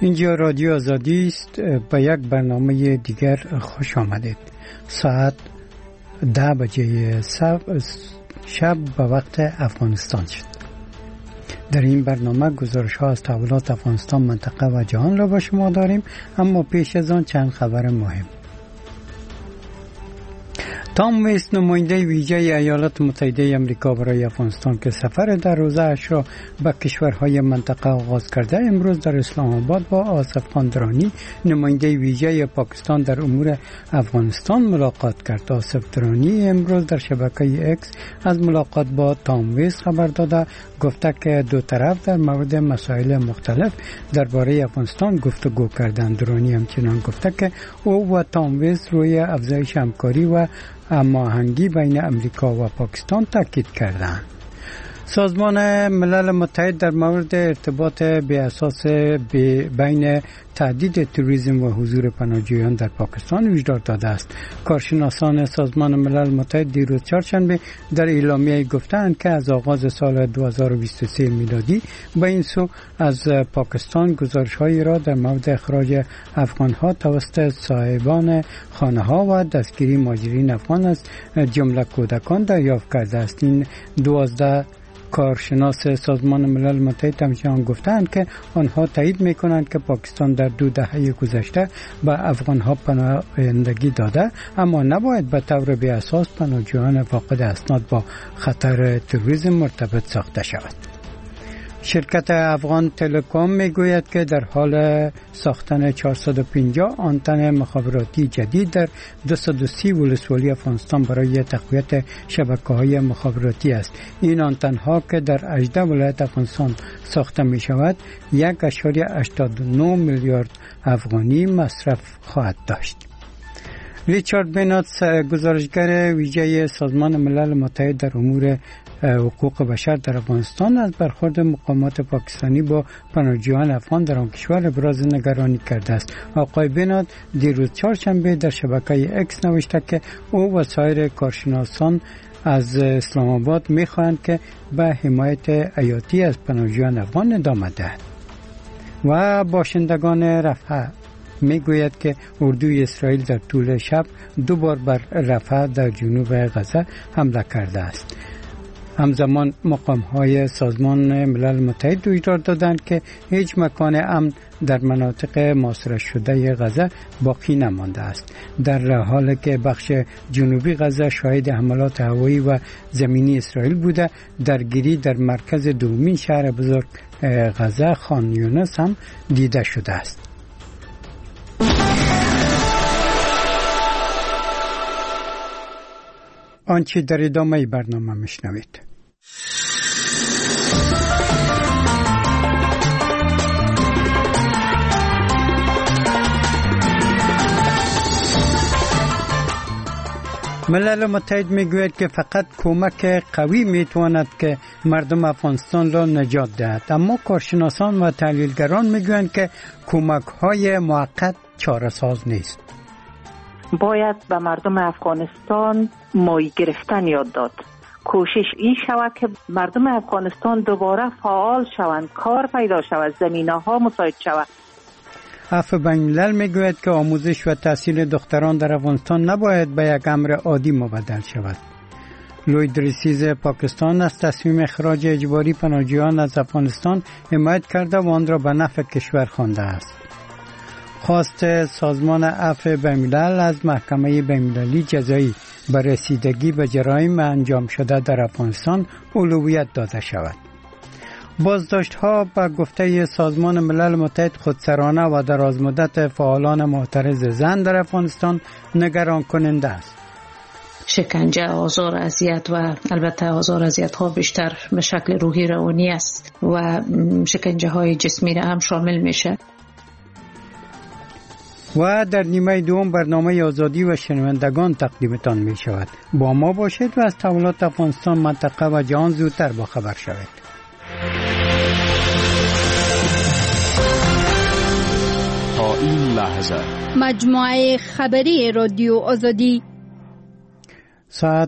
اینجا رادیو آزادی است. به یک برنامه دیگر خوش آمدید. ساعت 10 بجه شب به وقت افغانستان شد. در این برنامه گزارش ها از تحولات افغانستان، منطقه و جهان را با شما داریم، اما پیش از آن چند خبر مهم. تام ویس، نماینده ویژه ایالات متحده آمریکا برای افغانستان که سفر در روزه اش را به کشورهای منطقه آغاز کرده، امروز در اسلام آباد با آصف خان درانی، نماینده ویژه پاکستان در امور افغانستان ملاقات کرد. آصف درانی امروز در شبکه اکس از ملاقات با تام ویس خبر داده، گفته که دو طرف در مورد مسائل مختلف درباره افغانستان گفتگو کردند. درانی همچنان گفته که او و تام ویس روی افزایش همکاری و هماهنگی بین امریکا و پاکستان تاکید کردند. سازمان ملل متحد در مورد ارتباط بی اساس بین تهدید تروریسم و حضور پناهجویان در پاکستان هشدار داده است. کارشناسان سازمان ملل متحد دیروز چهارشنبه در اعلامیه گفتند که از آغاز سال 2023 میلادی به این سو از پاکستان گزارش‌هایی را در مورد اخراج افغان‌ها توسط صاحبان خانه‌ها و دستگیری مهاجرین افغان از جمله کودکان دریافت کرده است. این 12 کارشناس سازمان ملل متحد همچنان گفتند که آنها تایید می‌کنند که پاکستان در 2 دهه گذشته به افغان‌ها پناهندگی داده، اما نباید به طور بی اساس پناهجویان فاقد اسناد با خطر تروریسم مرتبط ساخته شود. شرکت افغان تلکام میگوید که در حال ساختن 450 آنتن مخابراتی جدید در 230 ولسوالی افغانستان برای تقویت شبکه‌های مخابراتی است. این آنتن‌ها که در 18 ولایت افغانستان ساخته می شود 1.89 میلیارد افغانی مصرف خواهد داشت. ریچارد بنات، گزارشگر ویژه سازمان ملل متحد در امور حقوق بشر در افغانستان، از برخورد مقامات پاکستانی با پناهجویان افغان در آن کشور ابراز نگرانی کرده است. آقای بنات دیروز چهارشنبه در شبکه اکس نوشته که او و سایر کارشناسان از اسلام آباد می‌خواهند که به حمایت حیاتی از پناهجویان افغان ادامه دهد. و باشندگان رفح میگوید که اردوی اسرائیل در طول شب 2 بار بر رفح در جنوب غزه حمله کرده است. همزمان مقام‌های سازمان ملل متحد هشدار دادند که هیچ مکان امن در مناطق محاصره شده غزه باقی نمانده است، در حالی که بخش جنوبی غزه شاهد حملات هوایی و زمینی اسرائیل بوده. درگیری در مرکز دومین شهر بزرگ غزه، خان یونس، هم دیده شده است. آنچه در ادامه برنامه میشنوید. ملل متحد میگوید که فقط کمک قوی میتواند که مردم افغانستان را نجات دهد، اما کارشناسان و تحلیلگران میگویند که کمک های موقت چاره‌ساز نیست. باید به مردم افغانستان مای گرفتن یاد داد. کوشش این شود که مردم افغانستان دوباره فعال شوند، کار پیدا شود، زمینه‌ها مساعد شود. عفو بین‌الملل میگوید که آموزش و تحصیل دختران در افغانستان نباید به یک امر عادی مبدل شود. لوید ریسیز پاکستان از تصمیم اخراج اجباری پناهجویان از افغانستان حمایت کرده و آن را به نفع کشور خوانده است. خواست سازمان عفو بین‌الملل از محکمه بین‌المللی جزایی به رسیدگی به جرایم انجام شده در افغانستان اولویت داده شود. بازداشت‌ها به گفته سازمان ملل متحد خودسرانه و درازمدت فعالان معترض زن در افغانستان نگران کننده است. شکنجه، آزار، اذیت و البته آزار اذیت ها بیشتر به شکل روحی روانی است و شکنجه های جسمی را هم شامل میشه. و در نیمه دوم برنامه آزادی و شنوندگان تقدیمتان می شود. با ما باشید و از تحولات افغانستان، منطقه و جهان زودتر با خبر شوید. تا این لحظه مجموعه خبری رادیو آزادی. ساعت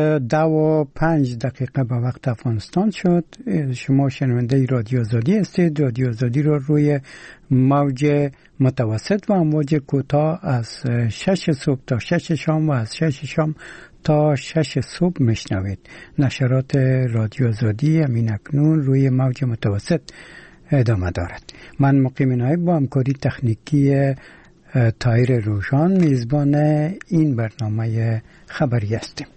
10:05 به وقت افغانستان شد. شما شنونده رادیو آزادی هستید. رادیو آزادی رو روی موج متوسط و امواج کوتاه از 6 صبح تا 6 شام و از 6 شام تا 6 صبح میشنوید. نشرات رادیو آزادی همین اکنون روی موج متوسط ادامه دارد. من مقیم نایب با همکاری تکنیکی طاهر روشان میزبان این برنامه خبری هستیم.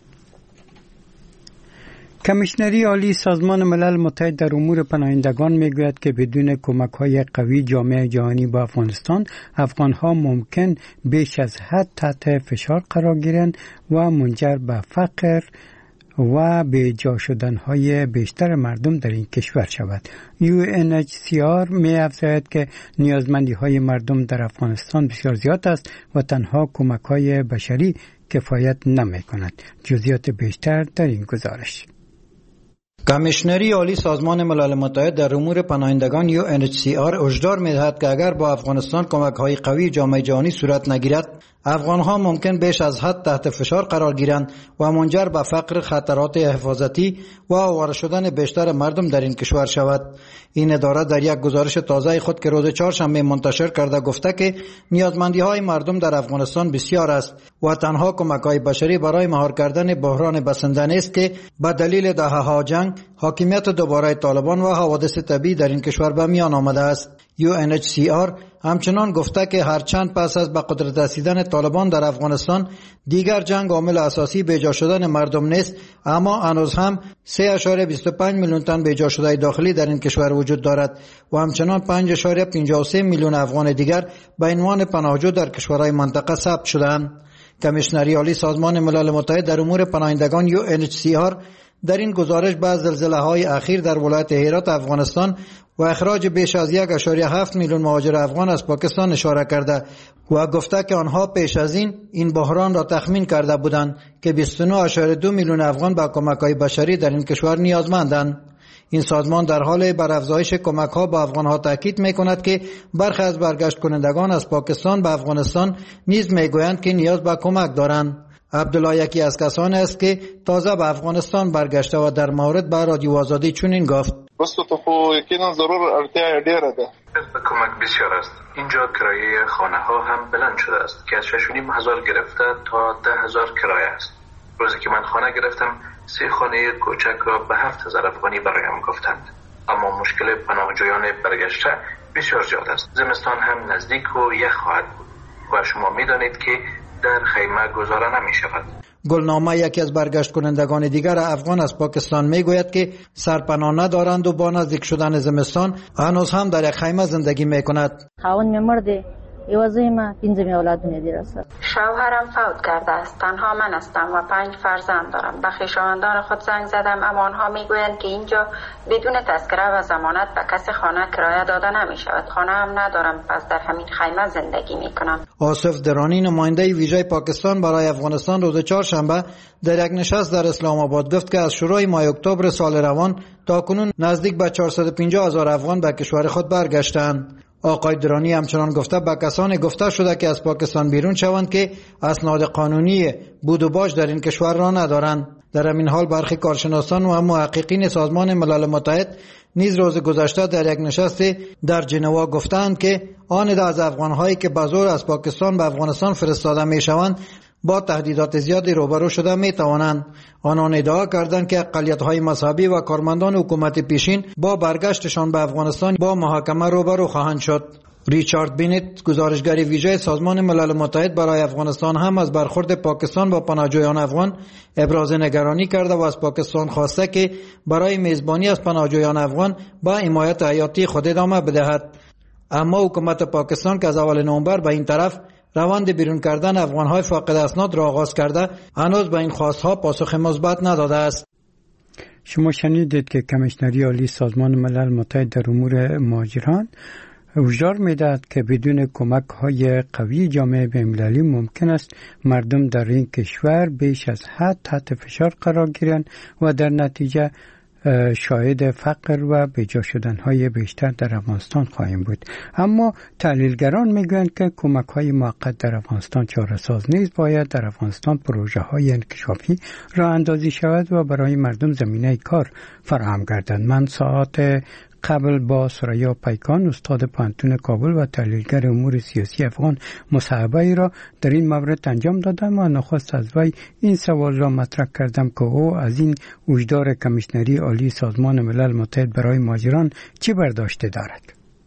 کمیشنری عالی سازمان ملل متحد در امور پناهندگان میگوید که بدون کمک‌های قوی جامعه جهانی با افغانستان، افغان‌ها ممکن بیش از حد تحت فشار قرار گیرند و منجر به فقر و به جا شدن‌های بیشتر مردم در این کشور شود. UNHCR می‌افزاید که نیازمندی‌های مردم در افغانستان بسیار زیاد است و تنها کمک‌های بشری کفایت نمی‌کند. جزئیات بیشتر در این گزارش. کمیشنری عالی سازمان ملل متحد در امور پناهندگان UNHCR هشدار می‌دهد که اگر با افغانستان کمک‌های قوی جامعه جهانی صورت نگیرد، افغان‌ها ممکن بیش از حد تحت فشار قرار گیرند و منجر به فقر، خطرات حفاظتی و آواره شدن بیشتر مردم در این کشور شود. این اداره در یک گزارش تازه خود که روز چهارشنبه منتشر کرده گفته که نیازمندی‌های مردم در افغانستان بسیار است و تنها کمک‌های بشری برای مهار کردن بحران بسنده نیست که به دلیل دهه‌ها جنگ، حاکمیت دوباره طالبان و حوادث طبیعی در این کشور به میان آمده است. UNHCR همچنان گفته که هرچند پس از به قدرت رسیدن طالبان در افغانستان دیگر جنگ عامل اساسی بیجا شدن مردم نیست، اما هنوز هم 3.25 میلیون تن بیجا شده داخلی در این کشور وجود دارد و همچنان 5.53 میلیون افغان دیگر به عنوان پناهجو در کشورهای منطقه ثبت شده‌اند. کمیشنری عالی سازمان ملل متحد در امور پناهندگان UNHCR در این گزارش به زلزله‌های اخیر در ولایت هرات افغانستان و اخراج بیش از 1.7 میلیون مهاجر افغان از پاکستان اشاره کرده و گفته که آنها پیش از این بحران را تخمین کرده بودند که 29.2 میلیون افغان به کمک‌های بشری در این کشور نیازمندند. این سازمان در حال بر افزایش کمک‌ها به افغان‌ها تاکید می‌کند که برخی از برگشت کنندگان از پاکستان به افغانستان نیز می‌گویند که نیاز به کمک دارند. عبدالله یکی از کسانی است که تازه به افغانستان برگشته و در مورد به رادیو آزادی چنین گفت: واسه تو خو یقینا ضرور ارتیا ډیره ده. کمک بسیار است. اینجا کرایه خانه ها هم بلند شده است که از 6,500 گرفته تا 10,000 کرایه است. روزی که من خانه گرفتم 3 خانه کوچک را به 7,000 افغانی برایم گفتند. اما مشکل پناهجویان برگشته بسیار زیاد است. زمستان هم نزدیک و یخ خواهد بود و شما می‌دانید که در خیمه گذاره نمی شود. گلنامه یکی از برگشت کنندگان دیگر افغان از پاکستان میگوید که سرپناه ندارند و با نزدیک شدن زمستان هنوز هم در یک خیمه زندگی میکند. خاوند مرده یوازیما 5 اولادونه دیر است. شوهرم فوت کرده است. تنها من هستم و 5 فرزند دارم. به خویشاوندان خود زنگ زدم اما آنها میگویند که اینجا بدون تذکره و ضمانت به کسی خانه کرایه داده نمی شود. خانه هم ندارم، پس در همین خیمه زندگی میکنم. آصف درانی نماینده ویژه پاکستان برای افغانستان روز چهارشنبه در یک نشست در اسلام آباد گفت که از شروع ماه اکتبر سال روان تا کنون نزدیک به 450,000 افغان به کشور خود برگشتند. آقای درانی همچنان گفته به کسانی گفته شده که از پاکستان بیرون شوند که اسناد قانونی بود و باش در این کشور را ندارند. در همین حال برخی کارشناسان و محققین سازمان ملل متحد نیز روز گذشته در یک نشست در ژنوا گفتند که آن از افغان‌هایی که به زور از پاکستان به افغانستان فرستاده می‌شوند با تهدیدات زیادی روبرو شده می‌توانند. آنان ادعا کردند که اقلیت‌های مذهبی و کارمندان حکومت پیشین با برگشتشان به افغانستان با محاکمه روبرو خواهند شد. ریچارد بینت، گزارشگر ویژه سازمان ملل متحد برای افغانستان، هم از برخورد پاکستان با پناهجویان افغان ابراز نگرانی کرده و از پاکستان خواسته که برای میزبانی از پناهجویان افغان با حمایت حیاتی خود ادامه بدهد. اما حکومت پاکستان که از اول نوامبر به این طرف روند بیرون کردن افغان‌های فاقد اسناد را آغاز کرده، هنوز به این خواست‌ها پاسخ مثبت نداده است. شما شنیدید که کمیشنری عالی سازمان ملل متحد در امور مهاجران هشدار می‌دهد که بدون کمک‌های قوی جامعه بین‌المللی ممکن است مردم در این کشور بیش از حد تحت فشار قرار گیرند و در نتیجه شاهد فقر و بجا شدن‌های بیشتر در افغانستان خواهیم بود. اما تحلیلگران میگویند که کمک‌های موقت در افغانستان چاره‌ساز نیست، باید در افغانستان پروژه‌های انکشافی راه اندازی شود و برای مردم زمینه کار فراهم گردد. من ساعت قبل با سریا پیکان استاد پانتون کابل و تحلیلگر امور سیاسی افغان مصاحبه را در این مورد انجام دادم و نخست از وی این سوال را مطرح کردم که او از این وجدار کمیشنری عالی سازمان ملل متحد برای مهاجران چی برداشته دارد؟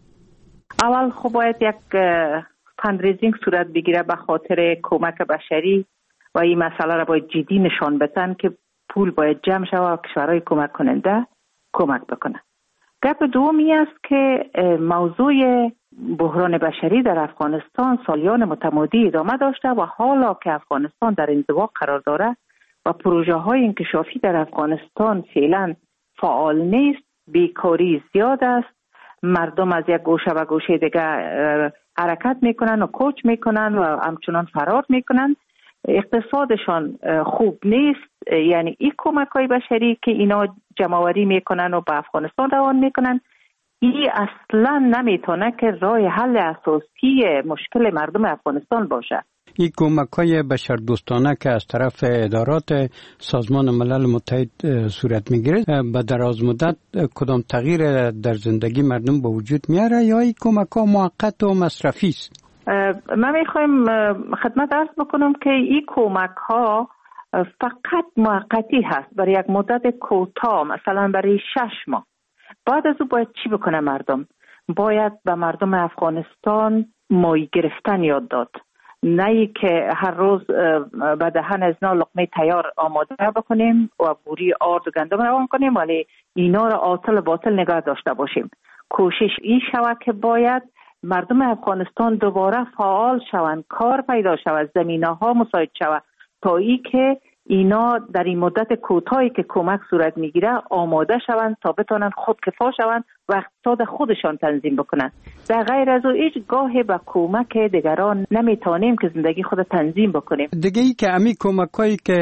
اول خب باید یک فندریزینگ صورت بگیره به خاطر کمک بشری و این مسئله را باید جدی نشان بدن که پول باید جمع شود و کشورهای کمک کننده کمک بکنه. گپ دومی است که موضوع بحران بشری در افغانستان سالیان متمادی ادامه داشته و حالا که افغانستان در انزوا قرار داره و پروژه های انکشافی در افغانستان فعلا فعال نیست، بیکاری زیاد است، مردم از یک گوشه و گوشه دیگه حرکت میکنن و کوچ میکنن و همچنان فرار میکنن، اقتصادشان خوب نیست. یعنی این کمک های بشری که اینا جمع‌آوری میکنن و به افغانستان روان میکنن، این اصلا نمیتونه که راه حل اساسی مشکل مردم افغانستان باشه. این کمک‌های بشردوستانه که از طرف ادارات سازمان ملل متحد صورت میگیره به دراز مدت کدام تغییر در زندگی مردم به وجود میاره یا این کمک‌ها موقت و مصرفی است؟ من میخوایم خدمت عرض بکنم که این کمک‌ها فقط موقتی هست برای یک مدت کوتاه، مثلا برای 6 ماه. بعد از او باید چی بکنه مردم؟ باید به مردم افغانستان مای گرفتن یاد داد، نه ای که هر روز به دهن از نا لقمه تیار آماده بکنیم و بوری آرد و گندم روان کنیم ولی اینا را عاطل باطل نگاه داشته باشیم. کوشش این شود که باید مردم افغانستان دوباره فعال شوند، کار پیدا شود، زمینه ها مساعد شود تا ای که اینا در این مدت کوتاهی که کمک صورت میگیره آماده شوند تا بتونن خود کفا شوند و اقتصاد خودشان تنظیم بکنن. در غیر از او هیچ گاهی به کمک دیگران نمیتونیم که زندگی خود تنظیم بکنیم. دیگه ای که امی کمکایی که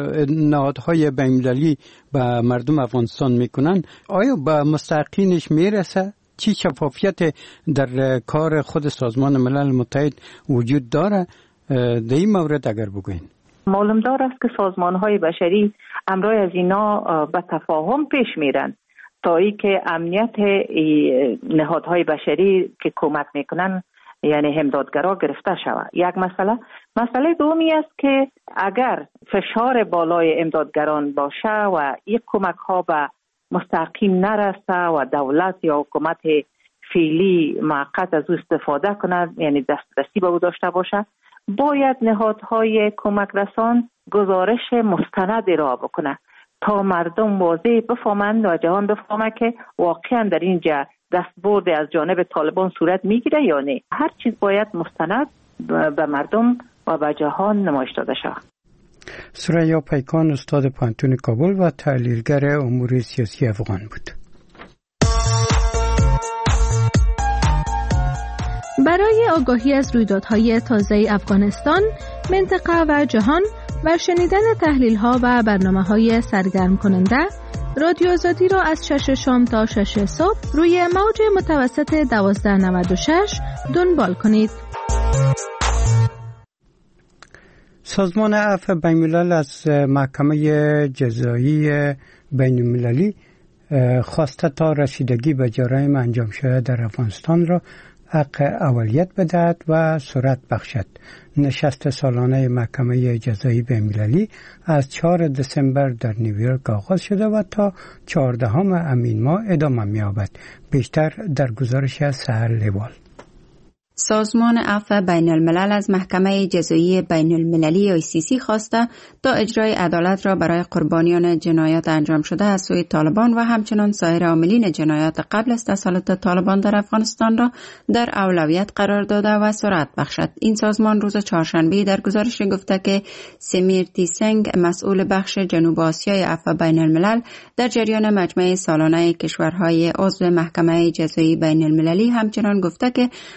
نهادهای بین‌المللی به مردم افغانستان میکنن آیا به مستحقینش میرسه؟ چی شفافیت در کار خود سازمان ملل متحد وجود داره؟ در این مورد اگر بگوین. معلوم دار است که سازمان‌های بشری امروز از اینا به تفاهم پیش میرن تا ای که امنیت نهادهای بشری که کمک میکنن یعنی همدادگرا گرفته شود. یک مسئله دومی است که اگر فشار بالای امدادگران باشه و یک کمک ها به مستقیم نرسه و دولت یا حکومت فعلی موقت از او استفاده کند، یعنی دسترسی به او داشته باشه، باید نهادهای کمک رسان گزارش مستند ارائه بکنه تا مردم واضح بفهمند و جهان بفهمه که واقعا در اینجا دستبرد از جانب طالبان صورت میگیره یا نه. هر چیز باید مستند به مردم و به جهان نمایش داده شود. سریا پیکان استاد پانتون کابل و تحلیلگر امور سیاسی افغان بود. برای آگاهی از رویدادهای تازه افغانستان، منطقه و جهان و شنیدن تحلیل‌ها و برنامه‌های سرگرم کننده، رادیو آزادی را از 6 شام تا 6 صبح روی موج متوسط 1296 دنبال کنید. سازمان عفو بین‌الملل از محکمه جزایی بین‌المللی خواسته تا رسیدگی به جرایم انجام شده در افغانستان را حق اولیت بدهد و سرعت بخشد. نشست سالانه محکمه جزایی بین‌المللی از 4 دسامبر در نیویورک آغاز شده و تا 14 امین ماه ادامه می‌یابد. بیشتر در گزارش از سحر لیوال. سازمان عفو بین الملل از محکمه جزایی بین المللی ICC خواسته تا اجرای عدالت را برای قربانیان جنایات انجام شده از سوی طالبان و همچنان سایر عاملین جنایات قبل از تسلط طالبان در افغانستان را در اولویت قرار داده و سرعت بخشد. این سازمان روز چهارشنبه در گزارش گفته که سمیرتی سنگ مسئول بخش جنوب آسیای عفو بین الملل در جریان مجمع سالانه کشورهای عضو محکمه جزایی بین المللی همچنان گفته که عدالت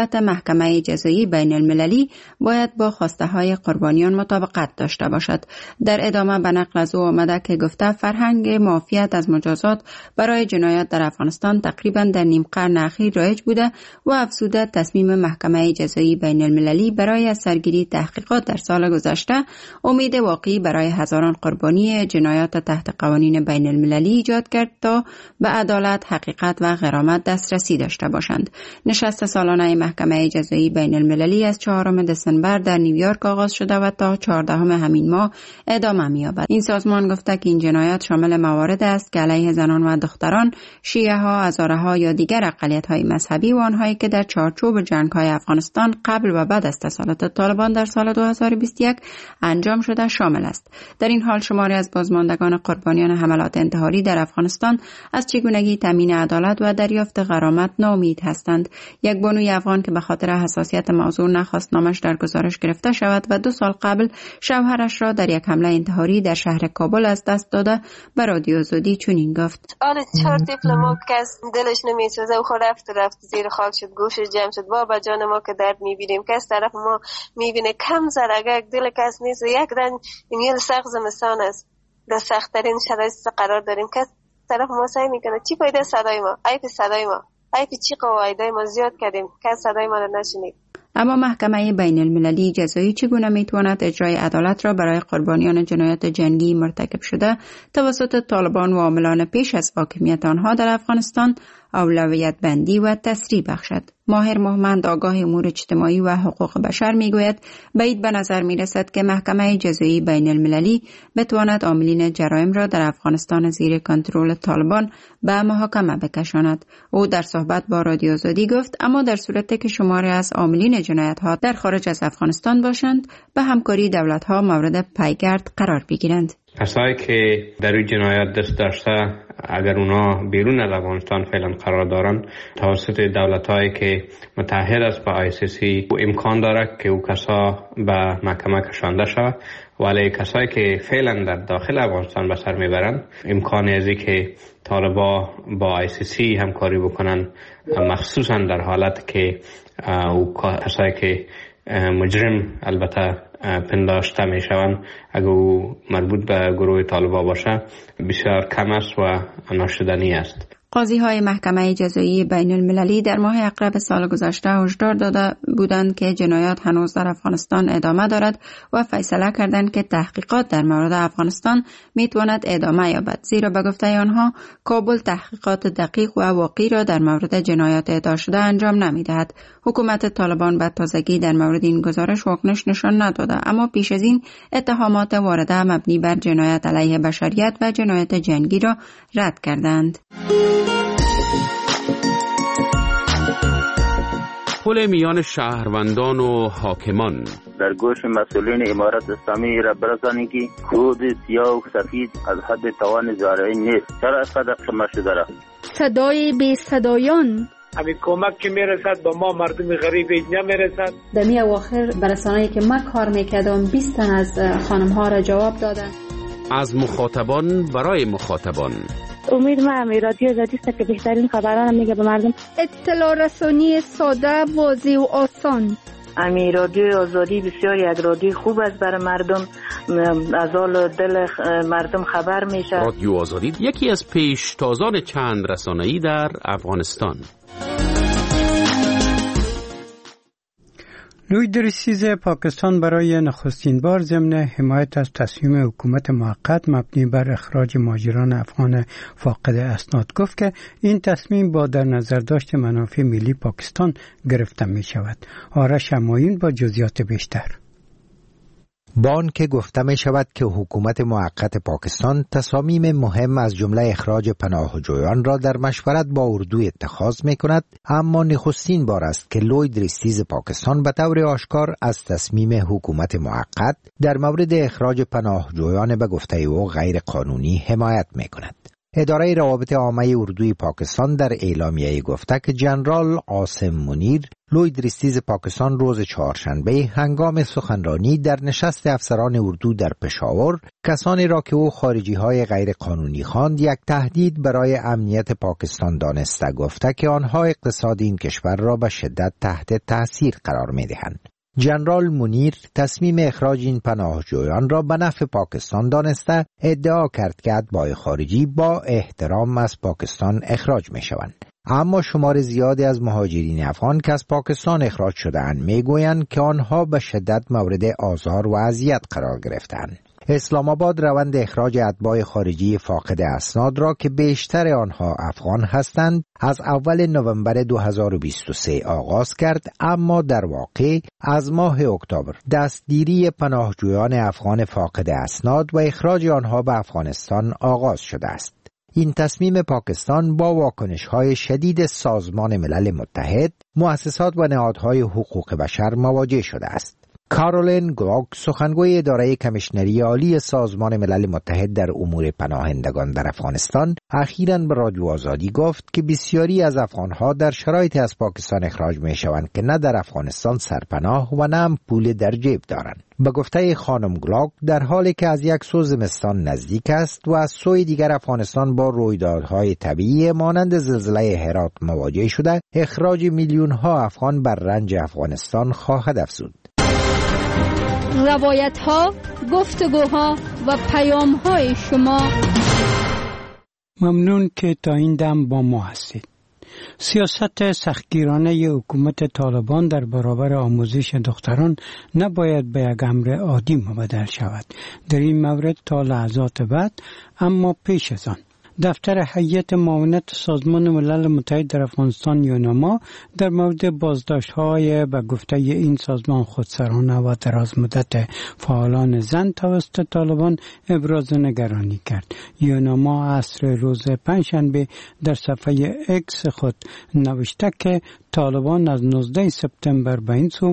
البته محکمه جزایی بین المللی باید با خواسته های قربانیان مطابقت داشته باشد. در ادامه به نقل از او آمده که گفته فرهنگ معافیت از مجازات برای جنایات در افغانستان تقریبا در نیم قرن اخیر رایج بوده و افزوده تصمیم محکمه جزایی بین المللی برای سرگیری تحقیقات در سال گذشته امید واقعی برای هزاران قربانی جنایات تحت قوانین بین المللی ایجاد کرد تا به عدالت، حقیقت و غرامت دسترسی داشته باشند. نشست سالانه محکمه جزایی بین المللی از 4 دسامبر در نیویورک آغاز شده و تا 14 همین ماه ادامه می‌یابد. این سازمان گفته که این جنایات شامل موارد است که علیه زنان و دختران، شیعه ها، هزاره ها یا دیگر اقلیت‌های مذهبی و آنهایی که در چارچوب جنگ‌های افغانستان قبل و بعد از تسلط طالبان در سال 2021 انجام شده شامل است. در این حال شماری از بازماندگان قربانیان حملات انتحاری در افغانستان از چگونگی تامین عدالت و دریافت غرامت ناامید هستند. یک بانوی افغان که به خاطر حساسیت موضوع نخواست نامش در گزارش گرفته شود و 2 سال قبل شوهرش را در یک حمله انتحاری در شهر کابل از دست داده به رادیو آزادی چنین گفت: آل 4 طفل ما کس دلش نمیسوزه و خود رفت زیر خاک شد، گوشش جمع شد. بابا جان ما که درد میبینیم، کس طرف ما میبینه کم زر اگر دل کس نیست. یک رنج این سخت زمستان است، در سخت‌ترین شرایط قرار داریم. کس طرف ما سعی میکنه چی پیدا صدای ما، عیب صدای ما، عیب چی قواعدای ما زیاد کردیم، کس صدای ما رو نشنید. اما محکمه بین المللی جزایی چگونه میتواند اجرای عدالت را برای قربانیان جنایات جنگی مرتکب شده توسط طالبان و عاملان پیش از حاکمیت آنها در افغانستان اولویت بندی و تسریع بخشد؟ ماهر محمد آگاه امور اجتماعی و حقوق بشر میگوید بعید به نظر میرسد که محکمه جزایی بین المللی بتواند عاملین جرایم را در افغانستان زیر کنترل طالبان به محاکمه بکشاند. او در صحبت با رادیو آزادی گفت اما در صورتی که شماری از عاملین جنایت ها در خارج از افغانستان باشند به همکاری دولت ها مورد پیگرد قرار بگیرند. کسایی که در این جنایات دست داشته اگر اونا بیرون از افغانستان فعلا قرار دارن توسط دولت‌هایی که متحد است با ICC امکان داره که او کسا به محکمه کشانده شود، ولی کسایی که فعلا در داخل افغانستان به سر میبرن امکان ازی که طالبا با ICC همکاری بکنن، مخصوصا در حالت که او کسایی که مجرم البته پنداشته می شوند اگر او مربوط به گروه طالبا باشه بسیار کم است و ناشدنی است. قاضی های محکمه جزایی بین المللی در ماه اقرب سال گذشته هشدار داده بودند که جنایات هنوز در افغانستان ادامه دارد و فیصله کردند که تحقیقات در مورد افغانستان میتواند ادامه یابد، زیرا به گفته آنها کابل تحقیقات دقیق و واقعی را در مورد جنایات اعطا شده انجام نمیدهد. حکومت طالبان به تازگی در مورد این گزارش واکنش نشان نداده، اما پیش از این اتهامات وارده مبنی بر جنایت علیه بشریت و جنایت جنگی را رد کردند. پل میان شهروندان و حاکمان در گوش مسئولین امارت اسلامی را برسانید که خود سیاه و سفید از حد توان زارعین نیست. چرا صدق شما شده را صدای بی صدایان همین کمک که میرسد با ما مردم غریب اینجا میرسد. در می اواخر برسانه‌ای که من کار میکردم 20 تن از خانم ها را جواب دادن. از مخاطبان برای مخاطبان. امید من رادیو آزادی است که بهترین خبران میگه به مردم. اطلاع رسانی ساده، واضح و آسان. امی رادیو آزادی بسیار یک رادیو خوب است برای مردم، از حال دل مردم خبر میشه. رادیو آزادی یکی از پیشتازان چند رسانه‌ای در افغانستان. لوی درسیز پاکستان برای نخستین بار ضمن حمایت از تصمیم حکومت موقت مبنی بر اخراج مهاجران افغان فاقد اسناد گفت که این تصمیم با در نظر داشت منافع ملی پاکستان گرفته می شود. آرش همایون با جزئیات بیشتر. با آن که گفته می شود که حکومت موقت پاکستان تصامیم مهم از جمله اخراج پناهجویان را در مشورت با اردو اتخاذ می کند، اما نخستین بار است که لوی درسیز پاکستان به طور آشکار از تصمیم حکومت موقت در مورد اخراج پناهجویان به گفته او غیر قانونی حمایت می کند. اداره روابط عامه اردوی پاکستان در اعلامیه گفته که جنرال عاصم منیر لویدریستیز پاکستان روز چهارشنبه هنگام سخنرانی در نشست افسران اردو در پشاور کسانی را که او خارجی های غیر قانونی خواند یک تهدید برای امنیت پاکستان دانسته گفته که آنها اقتصاد این کشور را به شدت تحت تاثیر قرار می دهند. جنرال منیر تصمیم اخراج این پناهجویان را به نفع پاکستان دانسته ادعا کرد که اتباع خارجی با احترام از پاکستان اخراج می شوند. اما شمار زیادی از مهاجرین افغان که از پاکستان اخراج شده‌اند میگویند که آنها به شدت مورد آزار و اذیت قرار گرفتند. اسلام آباد روند اخراج اتباع خارجی فاقد اسناد را که بیشتر آنها افغان هستند از اول نوامبر 2023 آغاز کرد، اما در واقع از ماه اکتبر دستگیری پناهجویان افغان فاقد اسناد و اخراج آنها به افغانستان آغاز شده است. این تصمیم پاکستان با واکنش‌های شدید سازمان ملل متحد، مؤسسات و نهادهای حقوق بشر مواجه شده است. کارولین گلاک، سخنگوی اداره کمیشنری عالی سازمان ملل متحد در امور پناهندگان در افغانستان، اخیراً به رادیو آزادی گفت که بسیاری از افغانها در شرایطی از پاکستان اخراج می شوند که نه در افغانستان سرپناه و نه هم پول در جیب دارند. به گفته خانم گلاک، در حالی که از یک سو زمستان نزدیک است و از سوی دیگر افغانستان با رویدادهای طبیعی مانند زلزله هرات مواجه شده، اخراج میلیون‌ها افغان بر رنج افغانستان خواهد افزود. روایت‌ها، گفتگوها و پیام‌های شما. ممنون که تا این دم با ما هستید. سیاست سختگیرانه حکومت طالبان در برابر آموزش دختران نباید به یک امر عادی مبدل شود. در این مورد تا لحظات بعد، اما پیش از آن، دفتر هیئت معاونت سازمان ملل متحد در افغانستان یوناما در مورد بازداشت‌های به گفته این سازمان خودسرانه و دراز مدت فعالان زن توسط طالبان ابراز نگرانی کرد. یوناما عصر روز پنجشنبه در صفحه اکس خود نوشته که طالبان از 19 سپتامبر به این سو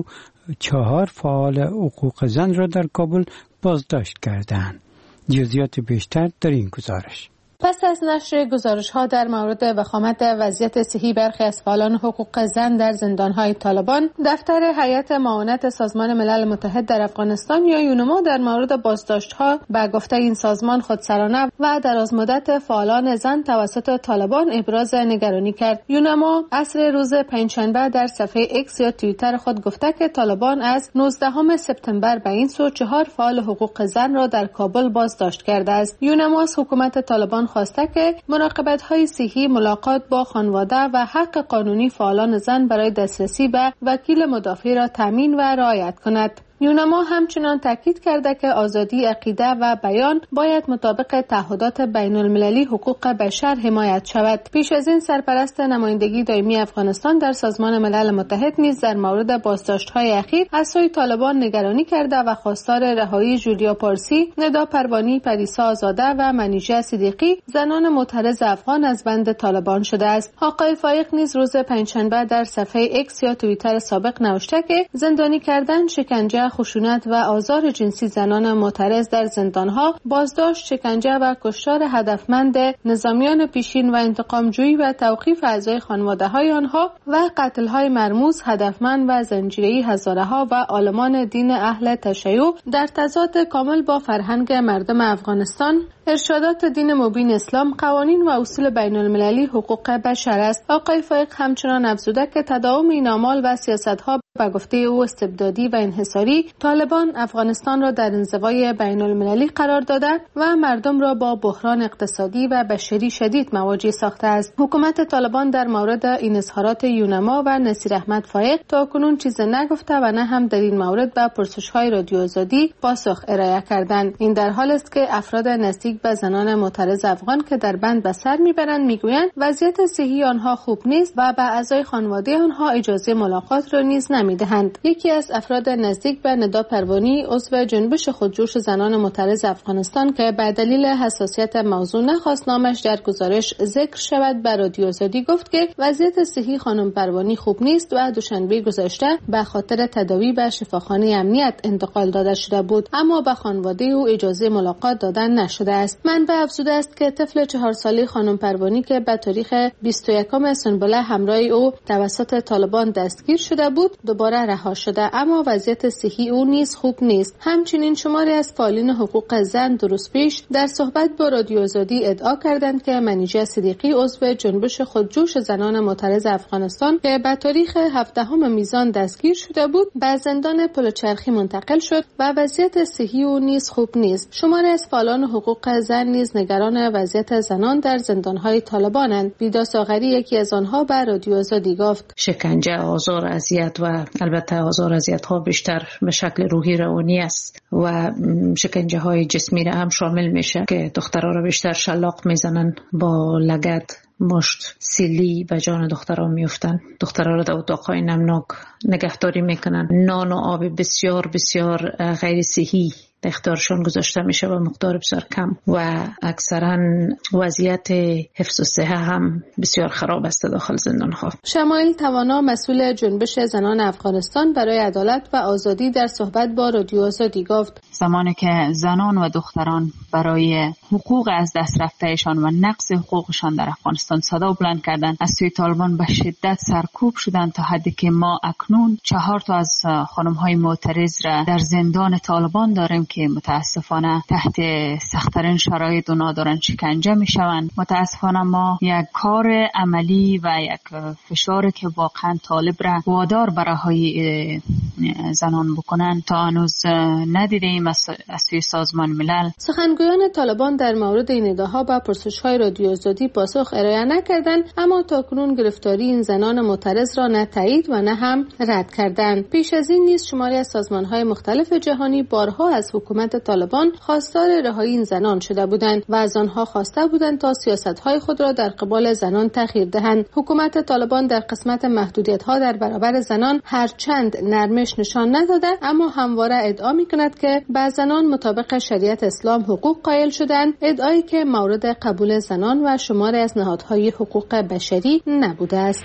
4 فعال حقوق زن را در کابل بازداشت کردند. جزئیات بیشتر در این گزارش. پس از نشر گزارش‌ها در مورد وخامت وضعیت صحی برخی از فعالان حقوق زن در زندان‌های طالبان، دفتر هیئت معاونت سازمان ملل متحد در افغانستان یا یونما در مورد بازداشت‌ها به گفته این سازمان خودسرانه و درازمدت فعالان زن توسط طالبان ابراز نگرانی کرد. یونما عصر روز پنجشنبه در صفحه اکس یا توییتر خود گفته که طالبان از 19 سپتامبر به این سو 4 فعال حقوق زن را در کابل بازداشت کرده است. یونما از حکومت طالبان خواسته که مراقبت‌های صحی، ملاقات با خانواده و حق قانونی فعالان زن برای دسترسی به وکیل مدافع را تامین و رعایت کند. یونما همچنان تاکید کرده که آزادی عقیده و بیان باید مطابق تعهدات بین المللی حقوق بشر حمایت شود. پیش از این سرپرست نمایندگی دائمی افغانستان در سازمان ملل متحد نیز در مورد بازداشت‌های اخیر از سوی طالبان نگرانی کرده و خواستار رهایی جولیا پارسی، ندا پروانی، پریسا آزاده و منیژه صدیقی، زنان معترض افغان از بند طالبان شده است. آقای فایق نیز روز پنجشنبه در صفحه اکس یا توییتر سابق نوشته که زندانی کردن، شکنجه، خشونت و آزار جنسی زنان معترض در زندانها، بازداشت، شکنجه و کشتار هدفمند نظامیان پیشین و انتقامجویی و توقیف اعضای خانواده‌های آنها و قتل‌های مرموز، هدفمند و زنجیره‌ای هزاره‌ها و عالمان دین اهل تشیع در تضاد کامل با فرهنگ مردم افغانستان، ارشادات دین مبین اسلام، قوانین و اصول بین المللی حقوق بشر است. آقای فایق همچنان افزوده که تداوم این اعمال و سیاست‌ها به گفته او استبدادی و انحصاری، طالبان افغانستان را در انزوای بین المللی قرار داده و مردم را با بحران اقتصادی و بشری شدید مواجه ساخته است. حکومت طالبان در مورد این اظهارات یونما و نصیر احمد فایق تاکنون چیز نگفته و نه هم در این مورد به پرسش‌های رادیو آزادی پاسخ ارائه کردند. این در حال است که افراد نزدیک به زنان معترض افغان که در بند به سر میبرند میگویند وضعیت صحی آنها خوب نیست و به اعضای خانواده آنها اجازه ملاقات را نیز نمیدهند. یکی از افراد نزدیک به ندا پروانی عضو جنبش خودجوش زنان معترض افغانستان که به دلیل حساسیت موضوع نخواست نامش در گزارش ذکر شود به رادیو آزادی گفت که وضعیت صحی خانم پروانی خوب نیست و دوشنبه گذشته به خاطر تداوی به شفاخانه امنیت انتقال داده شده بود، اما به خانواده او اجازه ملاقات دادن نشده است. منبع افزوده است که طفل 4 ساله خانم پروانی که به تاریخ 21 سنبله همراه او توسط طالبان دستگیر شده بود دوباره رها شده، اما وضعیت صحی او نیز خوب نیست. همچنین شماری از فعالین حقوق زن روز پیش در صحبت با رادیو آزادی ادعا کردند که منیژه صدیقی عضو جنبش خودجوش زنان معترض افغانستان که به تاریخ 17 میزان دستگیر شده بود به زندان پلچرخی منتقل شد و وضعیت صحی او نیز خوب نیست. شماری از فعالان حقوق زن نیز نگران وضعیت زنان در زندان‌های طالبانند. بیدا ساغری یکی از آنها به رادیو آزادی گفت شکنجه، آزار، اذیت و البته آزار اذیت‌ها بیشتر به شکل روحی روانی است و شکنجه های جسمی را هم شامل میشه که دخترها را بیشتر شلاق میزنن، با لگد مشت سیلی به جان دخترها میفتن، دخترها را در اتاقهای نمناک نگهداری میکنن، نان و آب بسیار بسیار غیر صحی در اختیارشان گذاشته میشه و مقدار بسیار کم و اکثرا وضعیت حفظ و صحه هم بسیار خراب است داخل زندان ها. شمایل توانا مسئول جنبش زنان افغانستان برای عدالت و آزادی در صحبت با رادیو آزادی گفت زمانی که زنان و دختران برای حقوق از دست رفتهشان و نقض حقوقشان در افغانستان صدا بلند کردند، از سوی طالبان به شدت سرکوب شدند تا حدی که ما اکنون 4 از خانم‌های معترض را در زندان طالبان داریم که متاسفانه تحت سخت‌ترین شرایط و نادارن شکنجه میشوند. متاسفانه ما یک کار عملی و یک فشاری که واقعا طالب را وادار به رهایی زنان بکنن تا هنوز ندیدیم از سوی سازمان ملل. سخنگویان طالبان در مورد این ادعاها با پرسش‌های رادیو آزادی پاسخ ارائه نکردند، اما تاکنون گرفتاری این زنان معترض را نه تایید و نه هم رد کردند. پیش از این نیز شماری از سازمان‌های مختلف جهانی بارها از حکومت طالبان خواستار رهایی این زنان شده بودند و از آنها خواسته بودند تا سیاست‌های خود را در قبال زنان تغییر دهند. حکومت طالبان در قسمت محدودیت‌ها در برابر زنان هرچند نرمش نشان نداده، اما همواره ادعا می‌کند که به زنان مطابق شریعت اسلام حقوق قائل شدند، ادعایی که مورد قبول زنان و شماری از نهادهای حقوق بشری نبوده است.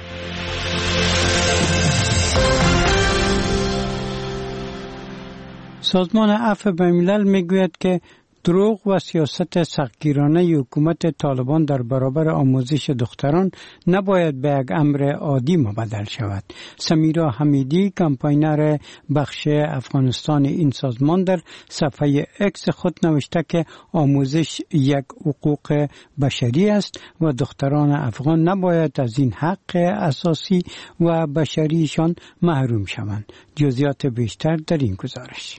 سازمان عفو بین‌الملل میگوید که دروغ و سیاست سختگیرانه حکومت طالبان در برابر آموزش دختران نباید به یک امر عادی مبدل شود. سمیرا حمیدی، کمپاینر بخش افغانستان این سازمان، در صفحه اکس خود نوشته که آموزش یک حقوق بشری است و دختران افغان نباید از این حق اساسی و بشریشان محروم شوند. جزئیات بیشتر در این گزارش.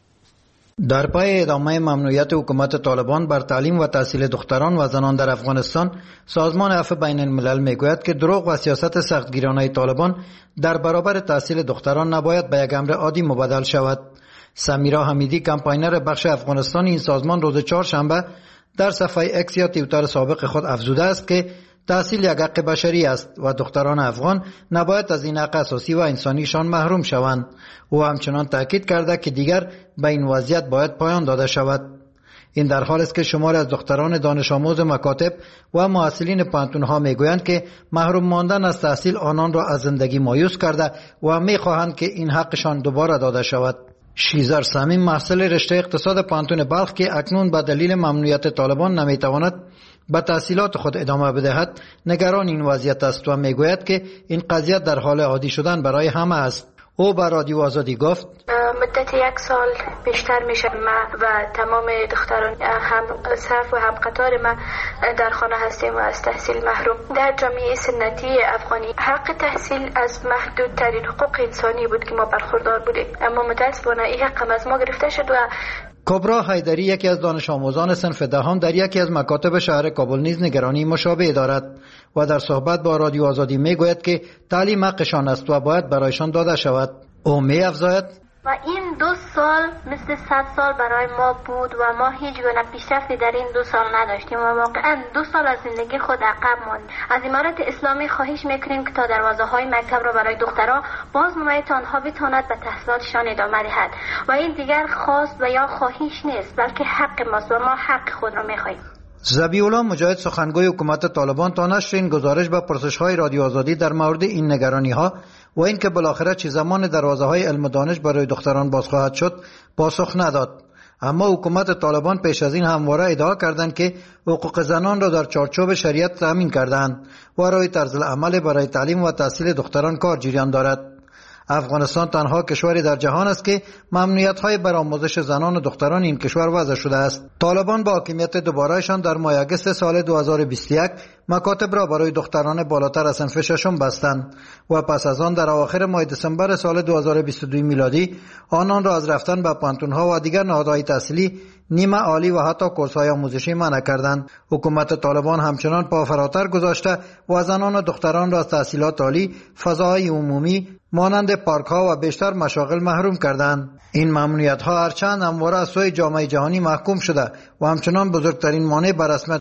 در پای ادامه ممنوعیت حکومت طالبان بر تعلیم و تحصیل دختران و زنان در افغانستان، سازمان عفو بین الملل میگوید که دروغ و سیاست سختگیرانه طالبان در برابر تحصیل دختران نباید به یک امر عادی مبدل شود. سمیرا حمیدی، کمپاینر بخش افغانستان این سازمان، روز 4 شنبه در صفحه اکس یا توییتر سابق خود افزوده است که تحصیل یک حق بشری است و دختران افغان نباید از این حق اساسی و انسانیشان محروم شوند. او همچنان تاکید کرده که دیگر به این وضعیت باید پایان داده شود. این در حالی است که شماری از دختران دانش آموز مکاتب و محصلین پانتون‌ها میگویند که محروم ماندن از تحصیل آنان را از زندگی مایوس کرده و میخواهند که این حقشان دوباره داده شود. شیزر سمیم، محصل رشته اقتصاد پانتون بلخ که اکنون به دلیل ممنوعیت طالبان نمیتواند به تحصیلات خود ادامه بدهد، نگران این وضعیت است و میگوید که این قضیه در حال عادی شدن برای همه است. او به رادیو آزادی گفت مدت 1 سال بیشتر میشه ما و تمام دختران هم صف و هم قطار ما در خانه هستیم و از تحصیل محروم. در جامعه سنتی افغانی حق تحصیل از محدودترین حقوق انسانی بود که ما برخوردار بودیم، اما متاسفانه این حق از ما گرفته شد. و کبرا حیدری، یکی از دانش آموزان صنف دهم در یکی از مکاتب شهر کابل، نیز نگرانی مشابه دارد و در صحبت با رادیو آزادی میگوید که تعلیم حقشان است و باید برایشان داده شود. او می‌افزاید و این 2 سال مثل 100 سال برای ما بود و ما هیچ گونه پیشرفتی در این 2 سال نداشتیم و واقعا 2 سال از زندگی خود عقب ماندیم. از امارت اسلامی خواهش میکنیم که تا دروازه های مکتب را برای دخترها باز نماید تا آنها بتواند به تحصیلاتشان ادامه دهد و این دیگر خواست و یا خواهش نیست، بلکه حق ماست و ما حق خود را میخواهیم. ذبیح‌الله مجاهد سخنگوی حکومت طالبان تا نشر این گزارش به پرسش‌های رادیو آزادی در مورد این نگرانی‌ها و اینکه بالاخره چه زمان دروازه‌های علم و دانش برای دختران باز خواهد شد پاسخ نداد. اما حکومت طالبان پیش از این همواره ادعا کردند که حقوق زنان را در چارچوب شریعت تامین کردند و روی طرز العمل برای تعلیم و تحصیل دختران کار جریان دارد. افغانستان تنها کشوری در جهان است که ممنوعیت‌های بر آموزش زنان و دختران این کشور وضع شده است. طالبان با حاکمیت دوبارهشان در ماه آگوست سال 2021 مکاتب را برای دختران بالاتر از صنف ششم بستند و پس از آن در اواخر ماه دسامبر سال 2022 میلادی آنان را از رفتن به پانتون‌ها و دیگر نهادهای تحصیلی نیمه عالی و حتی کورس‌های آموزشی منع کردند. حکومت طالبان همچنان پا فراتر گذاشته و زنان و دختران را از تحصیلات عالی، فضاهای عمومی مانند پارک‌ها و بیشتر مشاغل محروم کردند. این ممنوعیت‌ها هرچند همواره از سوی جامعه جهانی محکوم شده و همچنان بزرگترین مانع بر رسمیت